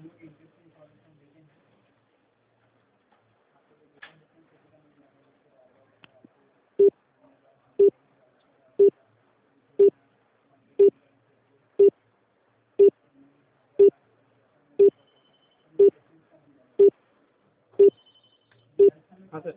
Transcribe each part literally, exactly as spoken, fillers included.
हाँ sir.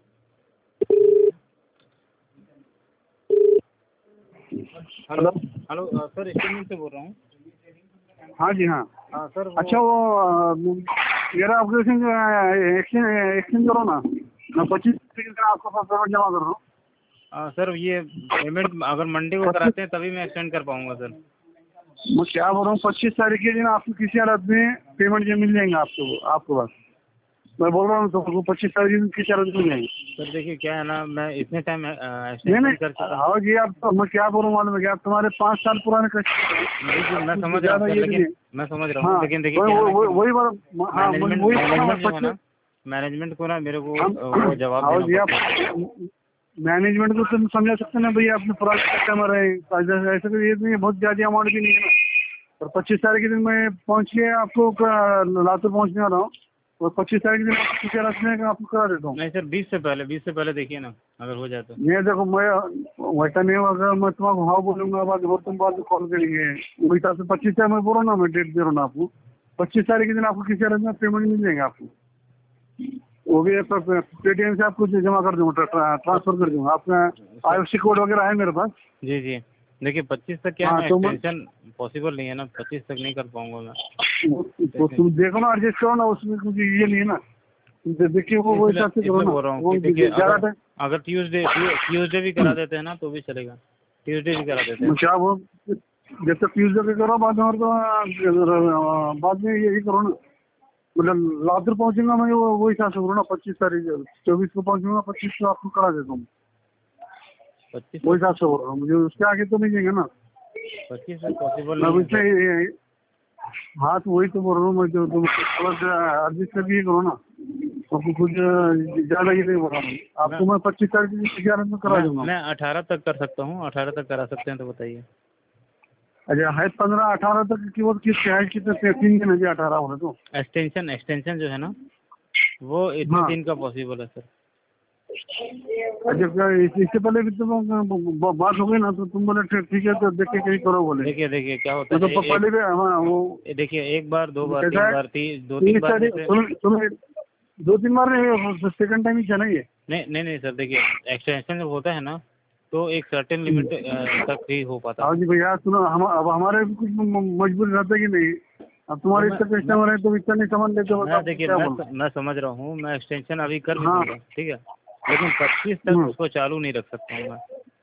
Hello hello sir, statement से बोल रहा हूँ। हाँ जी हाँ हाँ सर वो अच्छा वो अ, मेरा एप्लीकेशन एक्सचेंज एक्सचेंज करो ना। मैं पच्चीस तारीख का आपको पास पेमेंट जमा कर रहा हूँ। आ, सर ये पेमेंट अगर मंडे को कराते हैं तभी मैं एक्सटेंड कर पाऊँगा सर। मैं क्या बोल रहा हूँ, पच्चीस तारीख के दिन आपको किसी हालत में पेमेंट जो मिल जाएंगे आपको आपको बस मैं बोल रहा हूँ तो पच्चीस तारीख के दिन किसी हालत में मिल जाएंगे। सर देखिए क्या है ना, मैं इतने टाइम नहीं एक्सटेंशन नहीं कर चुका हूँ। हाँ जी, आप तो मैं क्या बोल रहा हूँ मालूम है क्या, आप तुम्हारे पाँच साल पुराने कस्टमर देखिए मैं समझ रहा हूँ ज़्यादा सर, ये भी लेकिन नहीं। मैं समझ रहा हूँ हाँ लेकिन देखिए वही क्या है ना कि वही वही हाँ मैनेजमेंट वही मैनेजमेंट जो है पच्चीस ना, मैनेजमेंट को ना मेरे को हम वो जवाब आओ देना जी, आप पड़ता है। मैनेजमेंट को तुम समझा सकते ना भैया, अपने पुराने कस्टमर है, ऐसा ऐसा तो ये नहीं है, बहुत ज़्यादा अमाउंट भी नहीं है ना। और पच्चीस तारीख के दिन मैं पहुँच के आपको क- लातूर पहुँचने वाला हूँ और पच्चीस तारीख के दिन आपको क्या रखने का आपको करा देता हूँ। नहीं सर, बीस से पहले बीस से पहले देखिए ना, अगर हो जाए तो। मैं देखो मैं वैसा नहीं होगा, मैं तुम्हारा हाँ बोलूँगा बाद और तुम बाद में कॉल करेंगे वही हिसाब से पच्चीस तारीख मैं बोल रहा हूँ ना, मैं डेट दे रहा हूँ ना आपको। पच्चीस तारीख के दिन आपको किसी तरह में पेमेंट मिल जाएगा आपको, वो भी पेटीएम से आपको जमा कर दूँगा, ट्रांसफर कर दूँगा। आपका आई एफ सी कोड वगैरह है मेरे पास। जी जी, देखिए पच्चीस तक क्या है हाँ ना, तो मैं एक्सटेंशन पॉसिबल नहीं है ना, पच्चीस तक नहीं कर पाऊंगा मैं। तो तुम देखो ना, एडजस्ट करो ना, उसमें कुछ ये नहीं है ना। दे- देखिए वो वो इसलिए हिसाब से करो इसलिए ना, बोल रहा हूँ वो कि देखिए ज़्यादा अगर टाइम। अगर ट्यूसडे ट्यूसडे भी करा देते हैं ना तो भी चलेगा, ट्यूसडे भी करा देते हैं। मैं क्या वो जब तक ट्यूजडे पे करो, बाद में और तो बाद में यही करो ना, मतलब लातूर पहुंचूंगा मैं, वो वो हिसाब से करो ना। पच्चीस तारीख चौबीस को पहुंचूंगा, पच्चीस को आपको करा देता हूँ, पच्चीस वो तक हिसाब से बोल रहा हूँ। मुझे उसके आगे तो नहीं जाएंगे ना। पच्चीस तक पॉसिबल मैं नहीं है सर। उससे हाँ तो वही तो बोल रहा हूँ मैं, जो तुम थोड़ा सा एडजस्ट करके ये करो ना, आपको कुछ ज़्यादा ये नहीं बोल रहा हूँ मैं आपको। मैं पच्चीस तारीख की ग्यारह में करा मैं दूंगा। मैं अठारह तक कर सकता हूँ, अठारह तक करा सकते हैं तो बताइए। अच्छा है पंद्रह अठारह तक की, वो किस है कितने तीन दिन है अठारह हो रहे तो। एक्सटेंशन एक्सटेंशन जो है ना वो इतने हाँ दिन का पॉसिबल है सर। अच्छा क्या इस- इससे पहले भी तुम ब- बात हो गई ना, तो तुम बोले ठीक ठीक है तो देख के कहीं करो बोले। देखिए देखिए क्या होता है, मतलब प- एक पहले भी हाँ वो देखिए एक बार दो बार कैसा तीन है, बार तीन दो तीन तीस बार में तारीख से। सुनो सुनो, दो तीन बार नहीं, सेकंड टाइम ही चला ये। नहीं नहीं नहीं सर, देखिए एक्सटेंशन जब होता है ना तो एक सर्टेन लिमिट तक ही हो पाता हाँ है। जी भैया सुनो, हम अब हमारे भी कुछ म- मजबूरी रहता है कि नहीं। अब वो तुम्हारे मैं इतना मैं कस्टमर है तो इतना नहीं समझ लेते हो तो मैं आपको देखिए क्या मैं बोलूं। मैं समझ रहा हूँ, मैं एक्सटेंशन अभी कर भी हाँ दूंगा ठीक है, लेकिन पच्चीस तक हम्म, उसको चालू नहीं रख सकता हूँ मैं।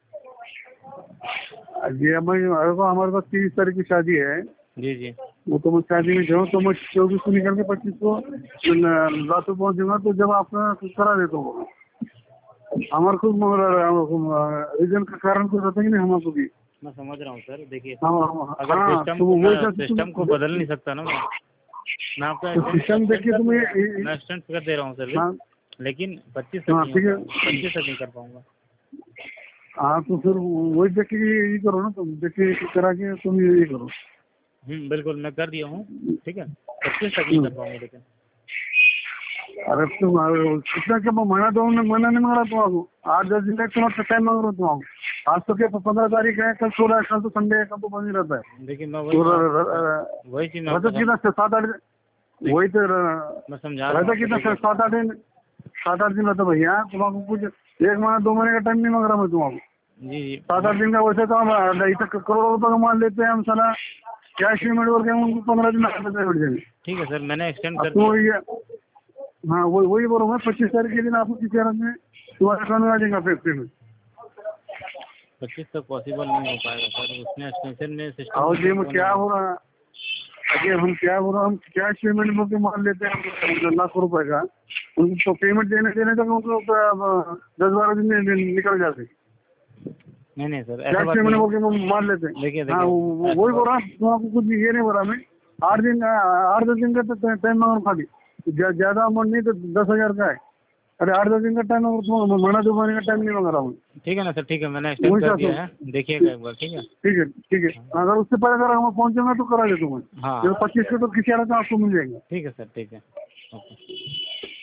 जी अब मैं हमारे पास तीस तारीख की शादी है, जी जी वो तो मैं शादी में जाऊँ तो मैं चौबीस को निकल के पच्चीस को लातूर पहुँचूंगा, तो जब आपका करा देता हूँ। हमारे को रीजन का कारण तो रहता ही नहीं हमारे भी। मैं समझ रहा हूँ सर, देखिए हाँ हाँ अगर हाँ, सिस्टम तो को वो मैं हिसाब से तुम सिस्टम को बदल नहीं सकता ना मैं मैं आपका तो एक्सटेंड सिस्टम एक्सटेंड देखिए कर तुम्हें दूंगा, ये- ये- मैं एक्सटेंड कर दे रहा हूँ सर्विस, हाँ लेकिन पच्चीस तक हाँ नहीं हो ठीक है। पाएगा, पच्चीस तक नहीं कर पाऊंगा। हाँ तो फिर वही देख के ये करो ना, तुम देख के करा के तुम ये करो। हम्म बिल्कुल मैं कर दिया हूँ, ठीक है, पच्चीस तक नहीं हम्म। कर पाऊंगा लेकिन। अरे तुम कितना क्या महीना दो महीना नहीं मांग रहा तुम आपको, आठ दस दिन का तुम्हारा टाइम मांग रहा हूँ तुम आपको। आज तो क्या पंद्रह तारीख है, कल सोलह है, कल तो संडे है, कल तो बंद ही रहता है। देखिए मैं वही तो मैं र- आप- र- र- वही चीज़ मैं आपको रहता कितना सम, से सात आठ दिन, देख वही तो र- मैं समझा रहा हूँ रहता आपको, कितना से देखिए सात आठ दिन, सात आठ दिन रहता भैया। तुम आपको कुछ एक महीना दो महीने का टाइम नहीं मांग रहा मैं तुम आपको। जी जी सात आठ मैं दिन का वैसे तो हम इतना करोड़ों रुपये का माल लेते हैं हम, साला कैश पेमेंट करके हम उनको पंद्रह दिन में बैठ जाएंगे। ठीक है सर, मैंने एक्सटेंड अब कर तो दिया। वही है, हाँ वही वही बोल रहा हूँ मैं, पच्चीस तारीख के दिन आपको किसी हालत में तुम्हारे अकाउंट में आ जाएगा फिर पेमेंट। पच्चीस तक पॉसिबल नहीं हो पाएगा सर, उसमें एक्सटेंशन में सिस्टम और में ये कुछ में वो नहीं क्या है। हो रहा है, अरे हम क्या हो रहा है, हम कैश पेमेंट में माल लेते हैं लाखों रुपए का, उनको पेमेंट देने देने तक उनको अ, दस बारह दिन में निकल जाते। नहीं नहीं सर, ऐसा कैश बात पेमेंट नहीं है। बोल के वो मार लेते देखिए हैं। हाँ देखिए वो- वो- ऐसा वही बोल बात रहा हूँ, तुम आपको कुछ ये नहीं बोल रहा मैं। आठ दिन आठ दस दिन का तो टाइम मांग रहा हूँ खाली, ज्यादा अमाउंट नहीं तो दस हजार का है, अरे आठ दस दिन का टाइम है, महीना दो महीने का टाइम नहीं मांग रहा हूँ। ठीक है ना सर, ठीक है, मैंने एक्सटेंड वही कर सात दिया सौ। है, देखिएगा एक बार, ठीक है। ठीक है ठीक है, अगर उससे पहले अगर हम पहुंचेंगे तो करा देता हूँ मैं। हाँ जब पच्चीस को तो किसी तो आपको मिल जाएगा। ठीक है सर, ठीक है, ओके।